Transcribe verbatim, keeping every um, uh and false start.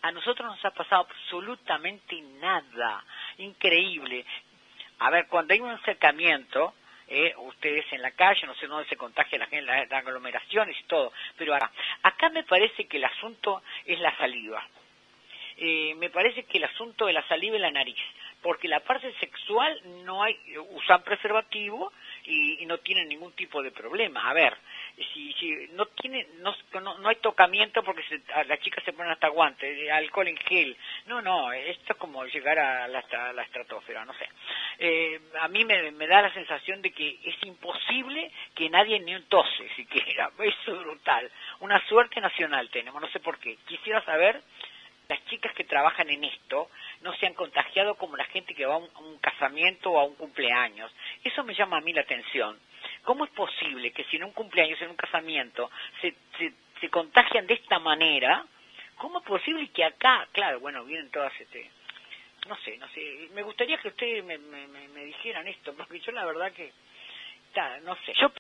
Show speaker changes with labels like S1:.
S1: A nosotros nos ha pasado absolutamente nada. Increíble. A ver, cuando hay un acercamiento, eh, ustedes en la calle, no sé dónde se contagia la gente, las aglomeraciones y todo, pero acá, acá me parece que el asunto es la saliva. Eh, me parece que el asunto de la saliva y la nariz, porque la parte sexual no hay, usan preservativo y, y no tienen ningún tipo de problema. A ver, si, si no tiene, no, no, no hay tocamiento porque se, a las chicas se ponen hasta guantes, alcohol en gel. No, no, esto es como llegar a la, a la estratosfera, no sé. Eh, a mí me, me da la sensación de que es imposible que nadie ni un tose siquiera. Eso es brutal. Una suerte nacional tenemos, no sé por qué. Quisiera saber las chicas que trabajan en esto no se han contagiado como la gente que va a un, a un casamiento o a un cumpleaños. Eso me llama a mí la atención. ¿Cómo es posible que si en un cumpleaños, en un casamiento, se, se, se contagian de esta manera? ¿Cómo es posible que acá, claro, bueno, vienen todas, este, no sé, no sé, me gustaría que ustedes me, me, me dijeran esto, porque yo la verdad que, ta, no sé, yo